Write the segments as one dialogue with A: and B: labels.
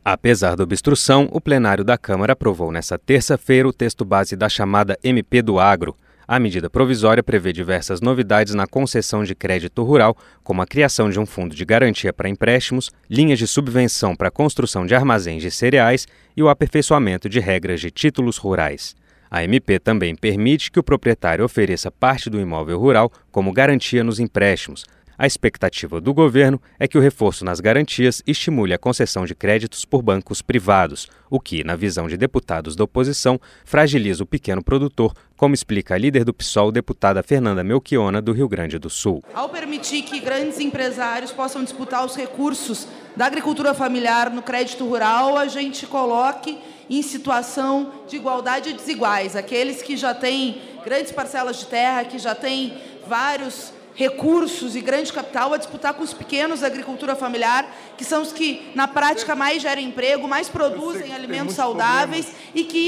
A: Apesar da obstrução, o plenário da Câmara aprovou nesta terça-feira o texto base da chamada MP do Agro. A medida provisória prevê diversas novidades na concessão de crédito rural, como a criação de um fundo de garantia para empréstimos, linhas de subvenção para a construção de armazéns de cereais e o aperfeiçoamento de regras de títulos rurais. A MP também permite que o proprietário ofereça parte do imóvel rural como garantia nos empréstimos. A expectativa do governo é que o reforço nas garantias estimule a concessão de créditos por bancos privados, o que, na visão de deputados da oposição, fragiliza o pequeno produtor, como explica a líder do PSOL, deputada Fernanda Melchiona, do Rio Grande do Sul.
B: Ao permitir que grandes empresários possam disputar os recursos da agricultura familiar no crédito rural, a gente coloque em situação de igualdade desiguais. Aqueles que já têm grandes parcelas de terra, que já têm vários recursos e grande capital a disputar com os pequenos da agricultura familiar, que são os que, na prática, mais geram emprego, mais produzem alimentos saudáveis e que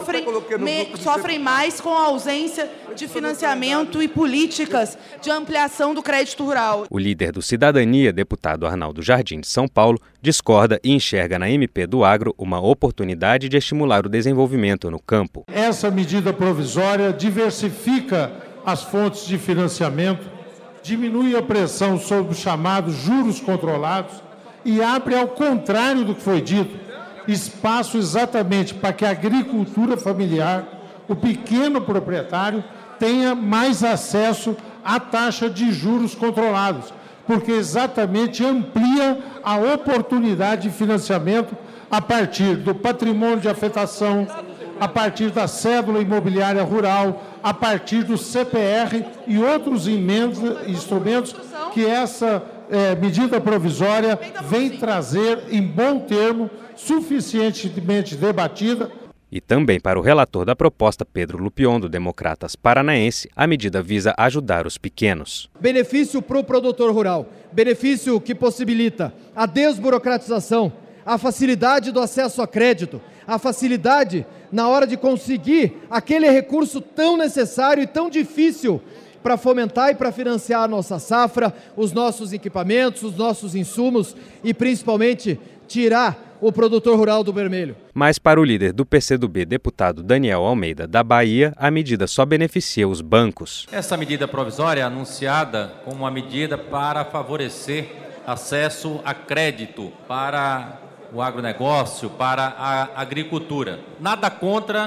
B: sofrem mais com a ausência de financiamento e políticas de ampliação do crédito rural.
A: O líder do Cidadania, deputado Arnaldo Jardim de São Paulo, discorda e enxerga na MP do Agro uma oportunidade de estimular o desenvolvimento no campo.
C: Essa medida provisória diversifica as fontes de financiamento, diminui a pressão sobre os chamados juros controlados e abre, ao contrário do que foi dito, espaço exatamente para que a agricultura familiar, o pequeno proprietário, tenha mais acesso à taxa de juros controlados, porque exatamente amplia a oportunidade de financiamento a partir do patrimônio de afetação, a partir da cédula imobiliária rural, a partir do CPR e outros instrumentos que essa medida provisória vem trazer em bom termo, suficientemente debatida.
A: E também para o relator da proposta, Pedro Lupion, do Democratas Paranaense, a medida visa ajudar os pequenos.
D: Benefício para o produtor rural, benefício que possibilita a desburocratização, a facilidade do acesso a crédito, a facilidade na hora de conseguir aquele recurso tão necessário e tão difícil para fomentar e para financiar a nossa safra, os nossos equipamentos, os nossos insumos e principalmente tirar o produtor rural do vermelho.
A: Mas para o líder do PCdoB, deputado Daniel Almeida, da Bahia, a medida só beneficia os bancos.
E: Essa medida provisória é anunciada como uma medida para favorecer acesso a crédito para o agronegócio, para a agricultura. Nada contra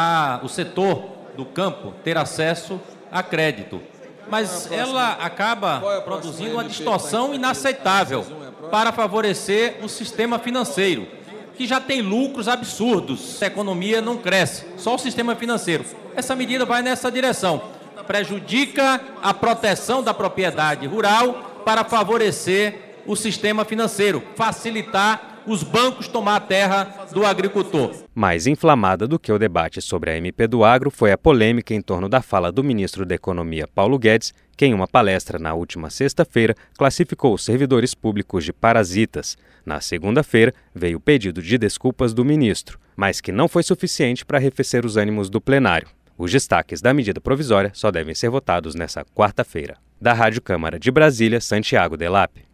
E: o setor do campo ter acesso a crédito, mas ela acaba produzindo uma distorção inaceitável para favorecer o sistema financeiro, que já tem lucros absurdos. A economia não cresce, só o sistema financeiro. Essa medida vai nessa direção, prejudica a proteção da propriedade rural para favorecer o sistema financeiro, facilitar os bancos tomar a terra do agricultor.
A: Mais inflamada do que o debate sobre a MP do Agro foi a polêmica em torno da fala do ministro da Economia, Paulo Guedes, que em uma palestra na última sexta-feira classificou os servidores públicos de parasitas. Na segunda-feira veio o pedido de desculpas do ministro, mas que não foi suficiente para arrefecer os ânimos do plenário. Os destaques da medida provisória só devem ser votados nesta quarta-feira. Da Rádio Câmara de Brasília, Santiago Delap.